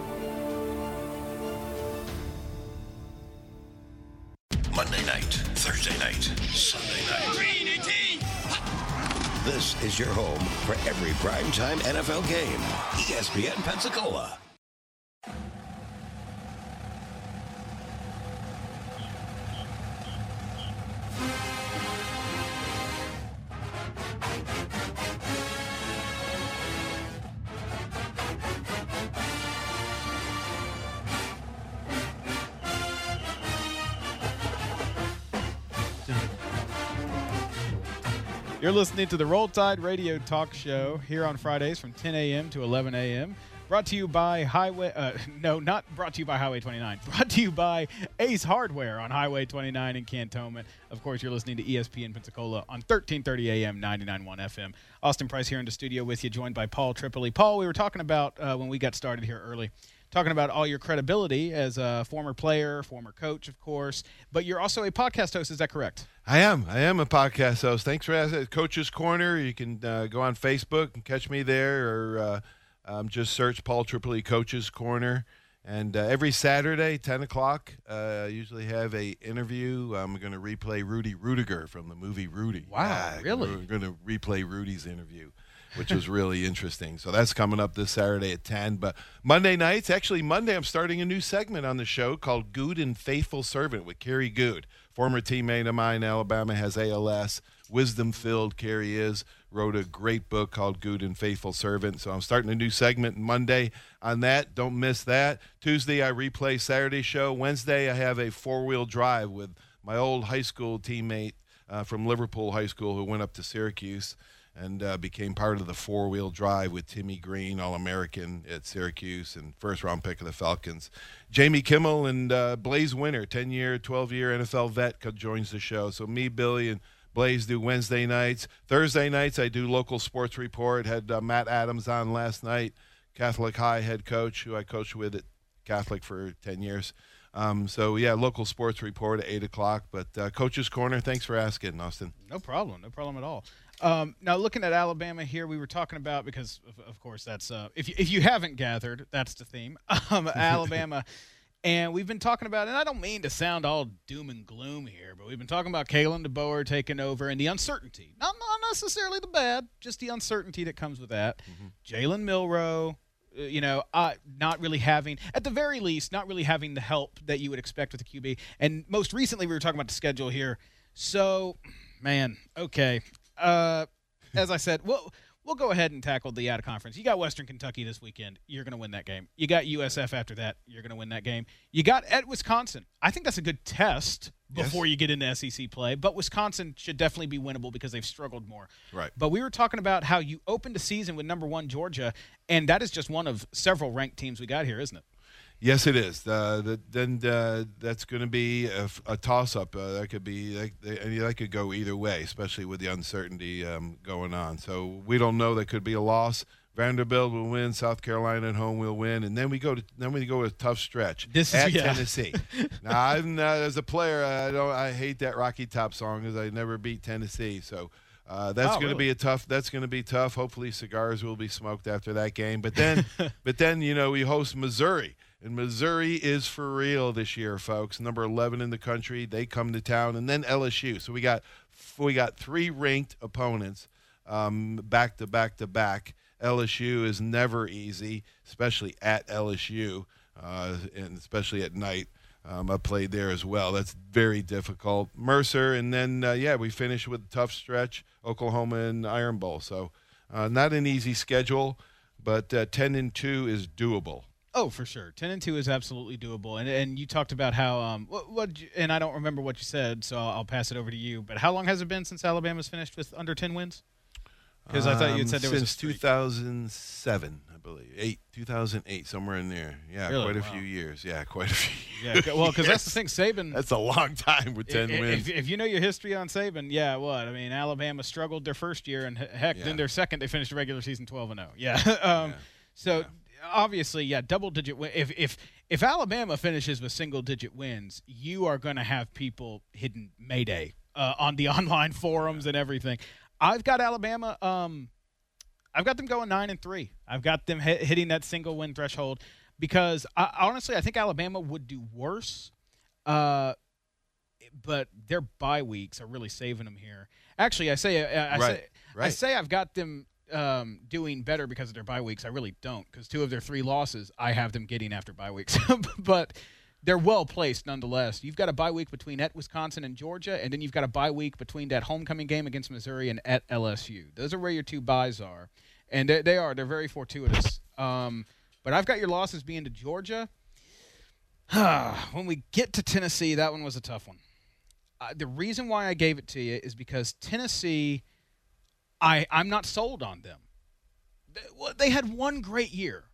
Monday night, Thursday night, Sunday night. Green 18. This is your home for every primetime NFL game. ESPN Pensacola. You're listening to the Roll Tide Radio Talk Show here on Fridays from 10 a.m. to 11 a.m. Brought to you by not brought to you by Highway 29. Brought to you by Ace Hardware on Highway 29 in Cantonment. Of course, you're listening to ESPN Pensacola on 1330 a.m., 99.1 FM. Austin Price here in the studio with you, joined by Paul Tripoli. Paul, we were talking about when we got started here early, talking about all your credibility as a former player, former coach, of course, but you're also a podcast host. Is that correct? I am a podcast host. Thanks for asking. Coach's Corner. You can go on Facebook and catch me there, or just search Paul Tripoli Coach's Corner. And every Saturday, 10 o'clock, I usually have a interview. I'm going to replay Rudy Rudiger from the movie Rudy. Wow, really? We're going to replay Rudy's interview, which was really interesting. So that's coming up this Saturday at 10. But Monday nights, actually Monday, I'm starting a new segment on the show called Good and Faithful Servant with Kerry Good. Former teammate of mine, Alabama, has ALS. Wisdom-filled Kerry is. Wrote a great book called Good and Faithful Servant. So I'm starting a new segment Monday on that. Don't miss that. Tuesday, I replay Saturday's show. Wednesday, I have a four-wheel drive with my old high school teammate from Liverpool High School who went up to Syracuse and became part of the four-wheel drive with Timmy Green, All-American at Syracuse and first-round pick of the Falcons. Jamie Kimmel and Blaze Winter, 10-year, 12-year NFL vet, joins the show. So me, Billy, and Blaze do Wednesday nights. Thursday nights, I do local sports report. Had Matt Adams on last night, Catholic High head coach, who I coached with at Catholic for 10 years. So, yeah, local sports report at 8 o'clock. But Coach's Corner, thanks for asking, Austin. No problem at all. Now, looking at Alabama here, we were talking about, because, of course, that's if you haven't gathered, that's the theme, Alabama. And we've been talking about, and I don't mean to sound all doom and gloom here, but we've been talking about Kalen DeBoer taking over and the uncertainty. Not necessarily the bad, just the uncertainty that comes with that. Jalen Milroe, not really having, at the very least, not really having the help that you would expect with a QB. And most recently, we were talking about the schedule here. So, man, okay. As I said, we'll go ahead and tackle the out-of-conference. You got Western Kentucky this weekend. You're going to win that game. You got USF after that. You're going to win that game. You got at Wisconsin. I think that's a good test before you get into SEC play. But Wisconsin should definitely be winnable because they've struggled more. Right. But we were talking about how you opened the season with number 1 Georgia, and that is just one of several ranked teams we got here, isn't it? Yes, it is. Then that's going to be a toss-up. That could go either way, especially with the uncertainty going on. So we don't know. That could be a loss. Vanderbilt will win. South Carolina at home will win, and then we go to a tough stretch at Tennessee. Now, as a player, I hate that Rocky Top song because I never beat Tennessee. So. That's going to be tough. That's going to be tough. Hopefully, cigars will be smoked after that game. But then, we host Missouri, and Missouri is for real this year, folks. Number 11 in the country. They come to town, and then LSU. So we got 3 ranked opponents, back to back to back. LSU is never easy, especially at LSU, and especially at night. I played there as well. That's very difficult. Mercer, and then, we finish with a tough stretch, Oklahoma and Iron Bowl. So not an easy schedule, but 10-2 is doable. Oh, for sure. 10-2 is absolutely doable. And you talked about how and I don't remember what you said, so I'll pass it over to you. But how long has it been since Alabama's finished with under 10 wins? Because I thought you had said there was since 2007, I believe. 2008, somewhere in there. Yeah, really? Quite a few years. Yeah, quite a few years. Yeah, well, because that's the thing, Saban. That's a long time with 10 wins. If you know your history on Saban, Alabama struggled their first year, and then their second, they finished the regular season 12-0. Yeah. Obviously, double-digit win. If Alabama finishes with single-digit wins, you are going to have people hitting Mayday on the online forums and everything. I've got Alabama. I've got them going 9-3. I've got them hitting that single win threshold because honestly, I think Alabama would do worse. But their bye weeks are really saving them here. Actually, I say I've got them doing better because of their bye weeks. I really don't, because 2 of their 3 losses I have them getting after bye weeks. But they're well placed nonetheless. You've got a bye week between at Wisconsin and Georgia, and then you've got a bye week between that homecoming game against Missouri and at LSU. Those are where your 2 byes are, and they're very fortuitous. But I've got your losses being to Georgia. When we get to Tennessee, that one was a tough one. The reason why I gave it to you is because Tennessee, I'm not sold on them. They had one great year,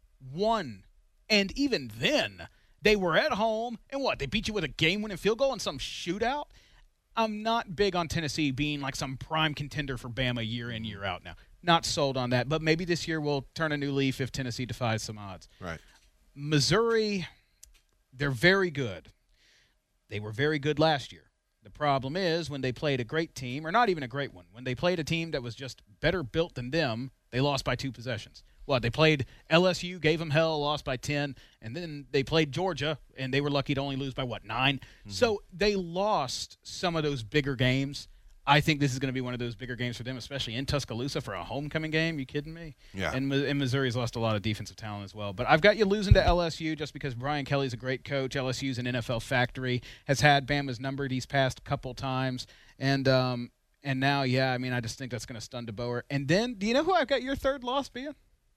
and even then, they were at home, and they beat you with a game-winning field goal in some shootout? I'm not big on Tennessee being like some prime contender for Bama year in, year out now. Not sold on that, but maybe this year we'll turn a new leaf if Tennessee defies some odds. Right. Missouri, they're very good. They were very good last year. The problem is when they played a great team, or not even a great one, when they played a team that was just better built than them, they lost by 2 possessions. They played LSU, gave them hell, lost by 10, and then they played Georgia, and they were lucky to only lose by 9? Mm-hmm. So they lost some of those bigger games. I think this is going to be one of those bigger games for them, especially in Tuscaloosa for a homecoming game. You kidding me? Yeah. And Missouri's lost a lot of defensive talent as well. But I've got you losing to LSU just because Brian Kelly's a great coach. LSU's an NFL factory, has had Bama's number these past couple times. And now, I just think that's going to stun DeBoer. And then, do you know who I've got your third loss being?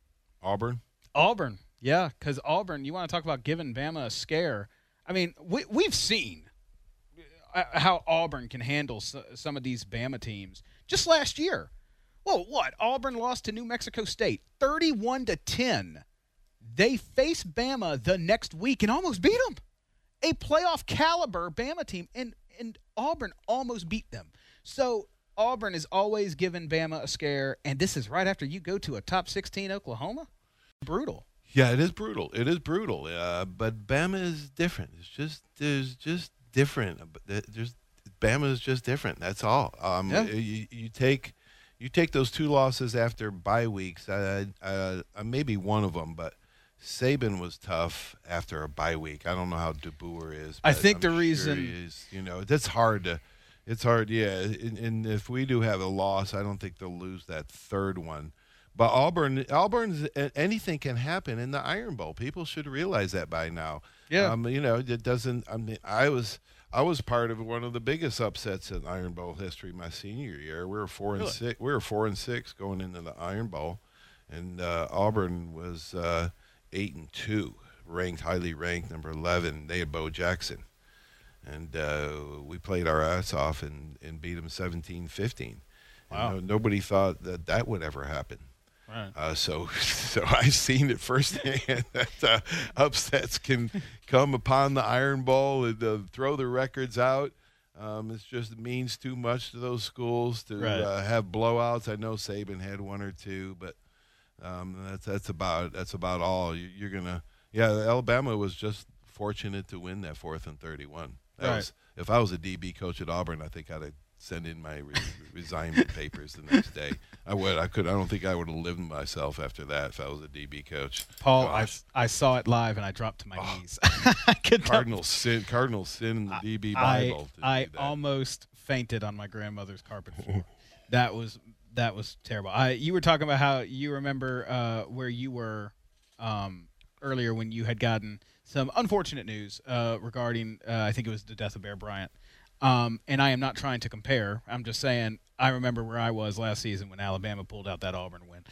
Auburn, yeah, because Auburn, you want to talk about giving Bama a scare. I mean, we've seen how Auburn can handle some of these Bama teams. Just last year, Auburn lost to New Mexico State, 31-10. They face Bama the next week and almost beat them. A playoff caliber Bama team, and Auburn almost beat them. So Auburn is always giving Bama a scare, and this is right after you go to a top 16 Oklahoma? Brutal. Yeah, it is brutal. It is brutal. But Bama is different. There's just different. Bama is just different. That's all. You take those 2 losses after bye weeks. Maybe one of them, but Saban was tough after a bye week. I don't know how DeBoer is. I think the reason is, that's hard to. It's hard, yeah. And if we do have a loss, I don't think they'll lose that third one. But Auburn's anything can happen in the Iron Bowl. People should realize that by now. Yeah. It doesn't. I mean, I was part of one of the biggest upsets in Iron Bowl history my senior year. We were 4-6. We were 4-6 going into the Iron Bowl, and Auburn was 8-2, highly ranked, number 11. They had Bo Jackson. And we played our ass off and beat them 17-15. Wow. Nobody thought that would ever happen. Right. So I've seen it firsthand that upsets can come upon the Iron Bowl and throw the records out. It means too much to those schools to have blowouts. I know Saban had 1 or 2, but that's about all. You're gonna. Yeah, Alabama was just fortunate to win that 4th and 31. If I was a DB coach at Auburn, I think I'd send in my resignment papers the next day. I would. I don't think I would have lived myself after that if I was a DB coach. Paul, I saw it live and I dropped to my knees. Cardinal sin in the DB Bible. I almost fainted on my grandmother's carpet floor. That was terrible. You were talking about how you remember where you were earlier when you had gotten some unfortunate news regarding, I think it was the death of Bear Bryant. And I am not trying to compare. I'm just saying I remember where I was last season when Alabama pulled out that Auburn win.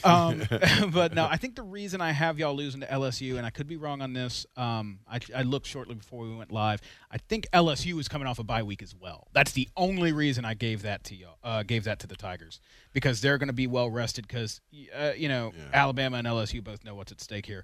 But no, I think the reason I have y'all losing to LSU, and I could be wrong on this, I looked shortly before we went live. I think LSU was coming off a bye week as well. That's the only reason I gave that to y'all, gave that to the Tigers, because they're going to be well rested because Alabama and LSU both know what's at stake here.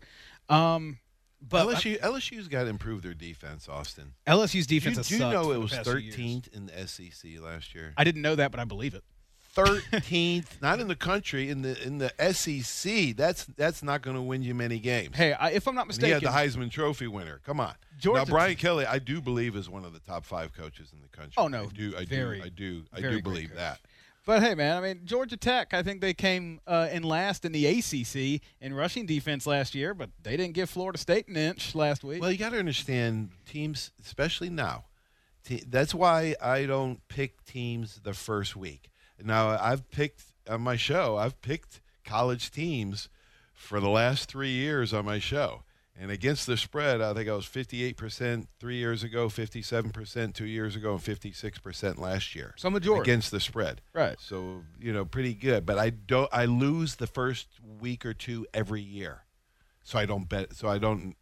But LSU's got to improve their defense, Austin. LSU's defense has sucked. Do you know it was 13th in the SEC last year? I didn't know that, but I believe it. 13th, not in the country, in the SEC. That's not going to win you many games. Hey, if I'm not mistaken, he had the Heisman Trophy winner. Come on. Now Brian Kelly, I do believe, is one of the top 5 coaches in the country. Oh no, I do believe that. But hey, man, I mean, Georgia Tech, I think they came in last in the ACC in rushing defense last year, but they didn't give Florida State an inch last week. Well, you got to understand teams, especially now. That's why I don't pick teams the first week. Now, I've picked on my show, I've picked college teams for the last 3 years on my show. And against the spread, I think I was 58% 3 years ago, 57% 2 years ago, and 56% last year. So majority against the spread, right? So pretty good. But I lose the first week or two every year, so I don't bet. So I don't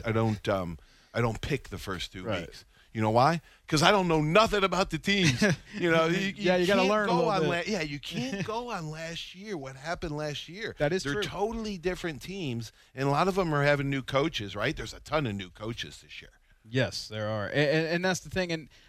pick the first 2 weeks. You know why? Because I don't know nothing about the teams. You got to learn a little bit. You can't go on last year. What happened last year? That is true. They're totally different teams, and a lot of them are having new coaches, right? There's a ton of new coaches this year. Yes, there are, and that's the thing. And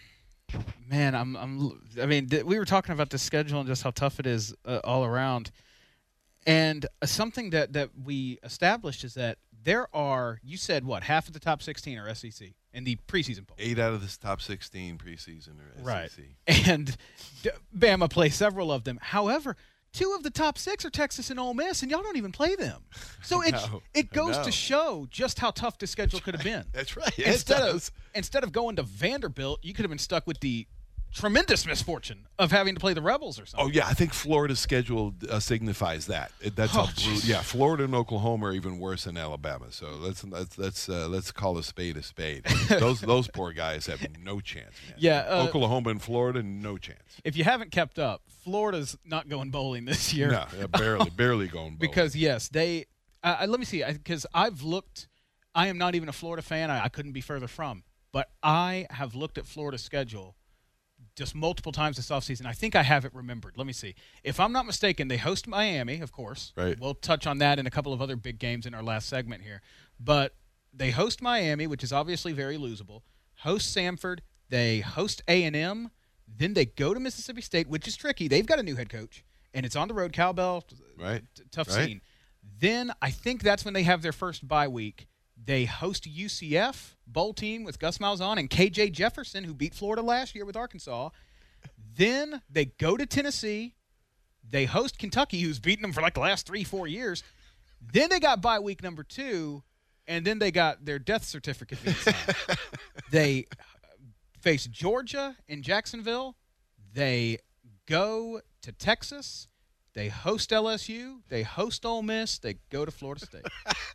man, we were talking about the schedule and just how tough it is all around. And something that we established is that there are, you said what, half of the top 16 are SEC in the preseason poll. 8 out of the top 16 preseason are SEC. Right. And Bama plays several of them. However, 2 of the top 6 are Texas and Ole Miss, and y'all don't even play them. So it goes to show just how tough the schedule could have been. That's right. Instead of going to Vanderbilt, you could have been stuck with the tremendous misfortune of having to play the Rebels or something. Oh yeah, I think Florida's schedule signifies that. That's how brutal. Yeah, Florida and Oklahoma are even worse than Alabama. So let's call a spade a spade. those poor guys have no chance. Man. Yeah, Oklahoma and Florida, no chance. If you haven't kept up, Florida's not going bowling this year. No, barely going bowling. Because yes, they. Let me see, because I've looked. I am not even a Florida fan. I couldn't be further from. But I have looked at Florida's schedule just multiple times this offseason. I think I have it remembered. Let me see. If I'm not mistaken, they host Miami, of course. Right. We'll touch on that in a couple of other big games in our last segment here. But they host Miami, which is obviously very losable. Host Samford. They host A&M. Then they go to Mississippi State, which is tricky. They've got a new head coach, and it's on the road. Cowbell, right? Tough scene. Then I think that's when they have their first bye week. They host UCF, bowl team with Gus Malzahn and KJ Jefferson, who beat Florida last year with Arkansas. Then they go to Tennessee. They host Kentucky, who's beaten them for like the last 3-4 years. Then they got bye week number 2, and then they got their death certificate being signed. They face Georgia in Jacksonville. They go to Texas. They host LSU. They host Ole Miss. They go to Florida State.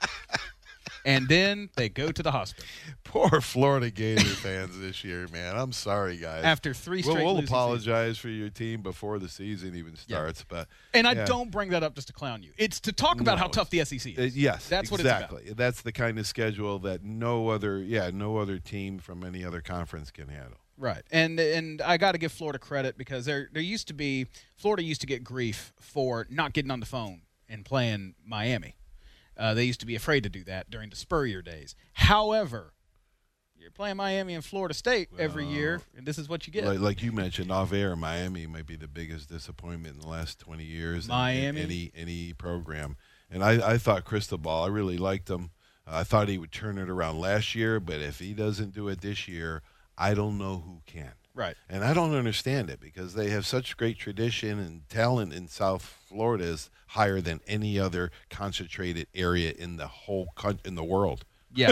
And then they go to the hospital. Poor Florida Gator fans this year, man. I'm sorry, guys. After 3 straight we'll losing apologize for your team before the season even starts. But I don't bring that up just to clown you. It's to talk about how tough the SEC is. Yes, that's what exactly. it's about. That's the kind of schedule that no other team from any other conference can handle. Right, and I got to give Florida credit because there used to be Florida used to get grief for not getting on the phone and playing Miami. They used to be afraid to do that during the Spurrier days. However, you're playing Miami and Florida State every year, and this is what you get. Like you mentioned off air, Miami might be the biggest disappointment in the last 20 years. Miami, in any program, and I thought Cristobal, I really liked him. I thought he would turn it around last year, but if he doesn't do it this year, I don't know who can. Right. And I don't understand it because they have such great tradition and talent in South Florida is higher than any other concentrated area in the whole in the world. Yeah,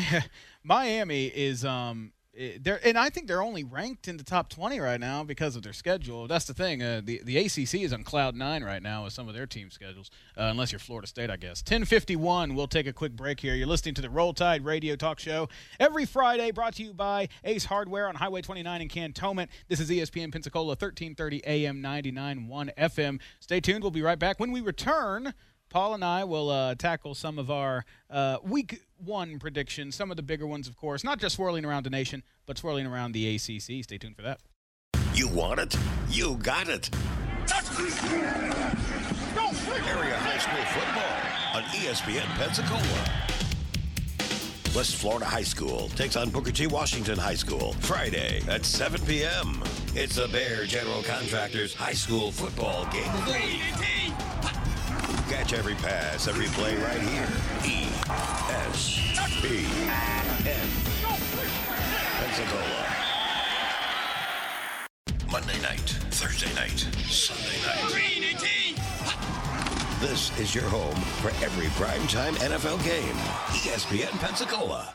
Miami is they're, and I think they're only ranked in the top 20 right now because of their schedule. That's the thing. The ACC is on cloud 9 right now with some of their team schedules, unless you're Florida State, I guess. 10:51. We'll take a quick break here. You're listening to the Roll Tide Radio Talk Show every Friday, brought to you by Ace Hardware on Highway 29 in Cantonment. This is ESPN Pensacola, 1330 AM, 99.1 FM. Stay tuned. We'll be right back. When we return, Paul and I will tackle some of our Week 1 predictions, some of the bigger ones, of course, not just swirling around the nation, but swirling around the ACC. Stay tuned for that. You want it? You got it. Area High School football on ESPN Pensacola. West Florida High School takes on Booker T. Washington High School Friday at 7 p.m. It's the Bear General Contractors High School football game of the week. Catch every pass, every play right here. ESPN Pensacola. Monday night, Thursday night, Sunday night. This is your home for every primetime NFL game. ESPN Pensacola.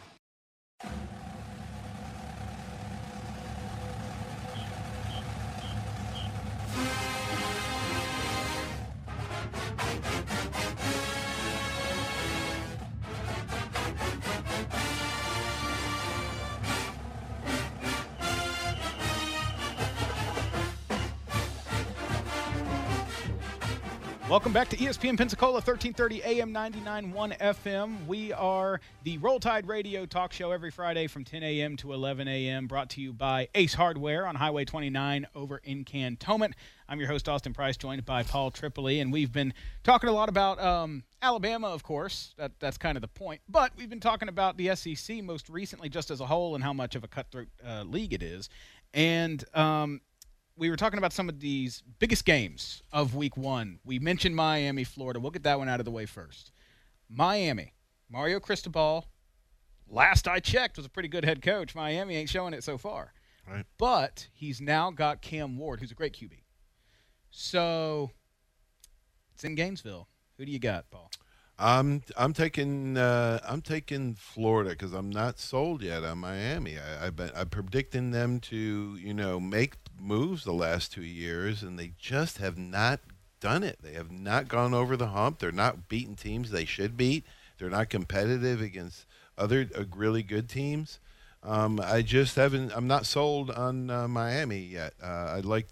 Welcome back to ESPN Pensacola, 1330 AM, 99.1 FM. We are the Roll Tide Radio Talk Show every Friday from 10 a.m. to 11 a.m., brought to you by Ace Hardware on Highway 29 over in Cantonment. I'm your host, Austin Price, joined by Paul Tripoli, and we've been talking a lot about Alabama, of course. That's kind of the point. But we've been talking about the SEC most recently just as a whole and how much of a cutthroat league it is. And we were talking about some of these biggest games of Week 1. We mentioned Miami, Florida. We'll get that one out of the way first. Miami, Mario Cristobal, last I checked, was a pretty good head coach. Miami ain't showing it so far. Right. But he's now got Cam Ward, who's a great QB. So it's in Gainesville. Who do you got, Paul? I'm taking Florida because I'm not sold yet on Miami. I'm predicting them to make moves the last 2 years, and they just have not done it. They have not gone over the hump. They're not beating teams they should beat. They're not competitive against other really good teams. I just haven't. I'm not sold on Miami yet. I like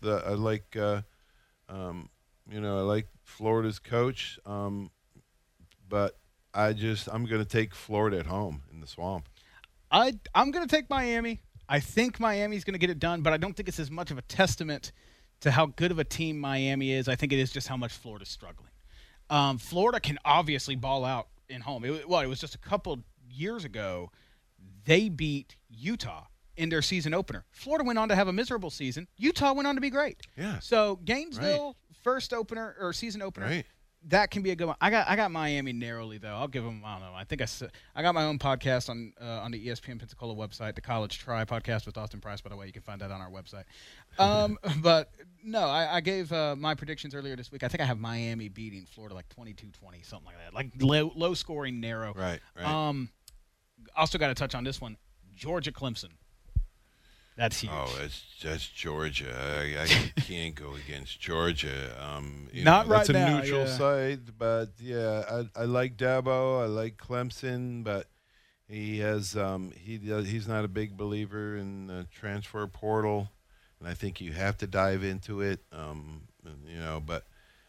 Florida's coach. But I'm going to take Florida at home in the Swamp. I'm going to take Miami. I think Miami's going to get it done, but I don't think it's as much of a testament to how good of a team Miami is. I think it is just how much Florida's struggling. Florida can obviously ball out in home. It was just a couple years ago. They beat Utah in their season opener. Florida went on to have a miserable season. Utah went on to be great. Yeah. So Gainesville, first opener or season opener. Right. That can be a good one. I got Miami narrowly though. I'll give them. I don't know. I think I got my own podcast on the ESPN Pensacola website, the College Try podcast with Austin Price. By the way, you can find that on our website. But no, I gave my predictions earlier this week. I think I have Miami beating Florida like 22-20, something like that. Like low scoring, narrow. Right. Also got to touch on this one, Georgia Clemson. That's huge. Oh, that's Georgia. I can't go against Georgia. Not right now. That's a neutral site, but yeah, I like Dabo. I like Clemson, but he has he's not a big believer in the transfer portal, and I think you have to dive into it. But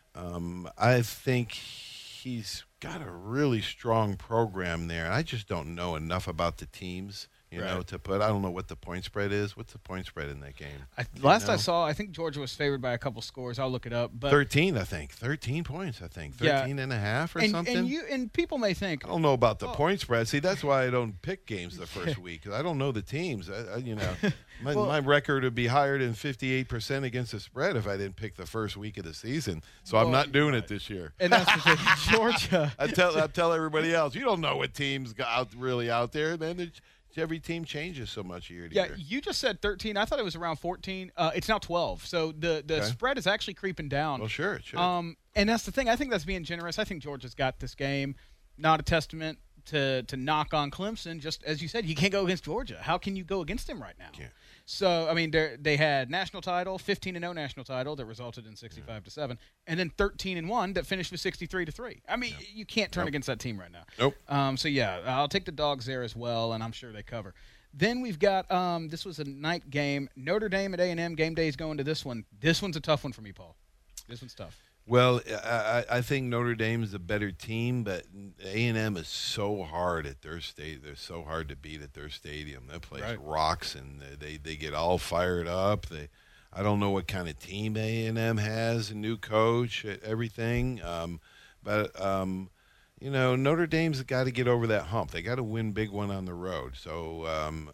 I think he's got a really strong program there, and I just don't know enough about the teams. To put, I don't know what the point spread is. What's the point spread in that game? Last I saw, I think Georgia was favored by a couple scores. I'll look it up. But 13, I think. 13 points, I think. 13 and a half or something. And people may think, I don't know about the point spread. See, that's why I don't pick games the first week, because I don't know the teams. My record would be higher than 58% against the spread if I didn't pick the first week of the season. So I'm not doing it this year. And that's the thing. Georgia. I tell everybody else, you don't know what teams got really out there. Then every team changes so much year to year. Yeah, you just said 13. I thought it was around 14. It's now 12. So the spread is actually creeping down. Well, sure, it should. And that's the thing. I think that's being generous. I think Georgia's got this game. Not a testament to knock on Clemson. Just as you said, you can't go against Georgia. How can you go against them right now? Yeah. So, I mean, they had national title, 15-0 national title that resulted in 65-7, and then 13-1 that finished with 63-3. I mean, you can't turn against that team right now. Nope. So, yeah, I'll take the Dogs there as well, and I'm sure they cover. Then we've got this was a night game. Notre Dame at A&M. Game day is going to this one. This one's a tough one for me, Paul. This one's tough. Well, I think Notre Dame is a better team, but A&M is so hard at their state. They're so hard to beat at their stadium. That place rocks, and they get all fired up. I don't know what kind of team A&M has, a new coach, everything. But Notre Dame's got to get over that hump. They got to win big one on the road. So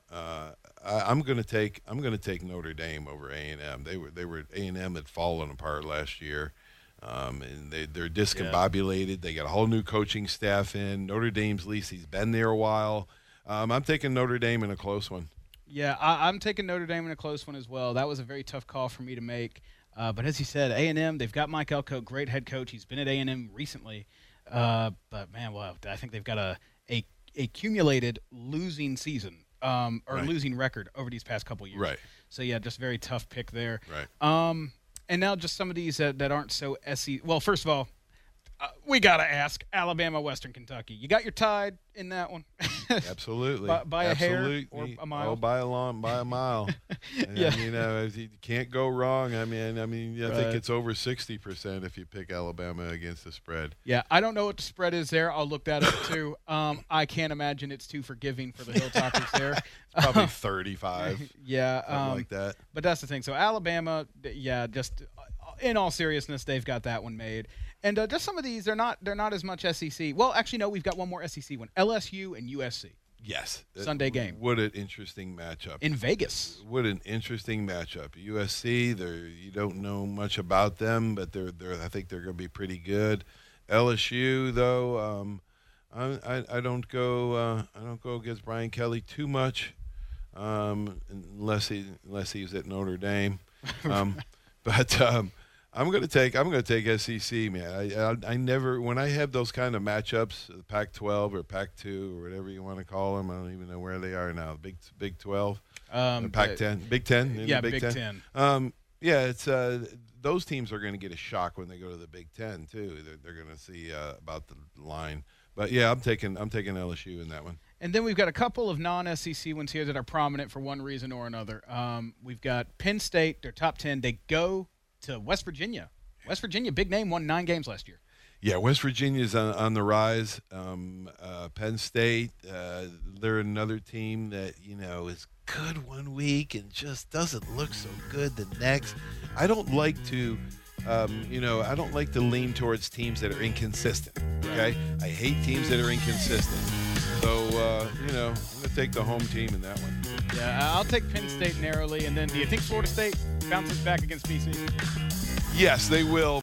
I'm going to take Notre Dame over A&M. A&M had fallen apart last year. And they're discombobulated. Yeah. They got a whole new coaching staff in. Notre Dame's least he's been there a while. I'm taking Notre Dame in a close one. Yeah, I'm taking Notre Dame in a close one as well. That was a very tough call for me to make. But as you said, A&M, they've got Mike Elko, great head coach. He's been at A&M recently. But, man, I think they've got a accumulated losing season losing record over these past couple years. Right. So, yeah, just very tough pick there. Right. And now just some of these that aren't so SEC. Well, first of all, we got to ask Alabama, Western Kentucky. You got your Tide in that one. Absolutely. by a hair or a mile? Oh, by a mile. Yeah. You can't go wrong. I think it's over 60% if you pick Alabama against the spread. Yeah, I don't know what the spread is there. I'll look that up too. I can't imagine it's too forgiving for the Hilltoppers there. It's probably 35. Yeah. Something like that. But that's the thing. So Alabama, just in all seriousness, they've got that one made. And just some of these, they're not as much SEC. Well, actually, no, we've got one more SEC one. LSU and USC. Yes. Sunday game. What an interesting matchup. In Vegas. What an interesting matchup. USC, you don't know much about them, but I think they're going to be pretty good. LSU, though, I don't go against Brian Kelly too much, unless he's at Notre Dame. I'm going to take SEC, man. I never, when I have those kind of matchups, Pac-12 or Pac-2 or whatever you want to call them, I don't even know where they are now. Big 12, Pac-10, Big 10. Yeah, Big 10. It's those teams are going to get a shock when they go to the Big 10 too. They're going to see about the line. But yeah, I'm taking LSU in that one. And then we've got a couple of non-SEC ones here that are prominent for one reason or another. We've got Penn State, their top 10. They go to West Virginia. West Virginia, big name, won 9 games last year. Yeah, West Virginia's on the rise. Penn State, they're another team that, is good one week and just doesn't look so good the next. I don't like to lean towards teams that are inconsistent, okay? I hate teams that are inconsistent. So, I'm going to take the home team in that one. Yeah, I'll take Penn State narrowly. And then do you think Florida State bounces back against BC? Yes, they will.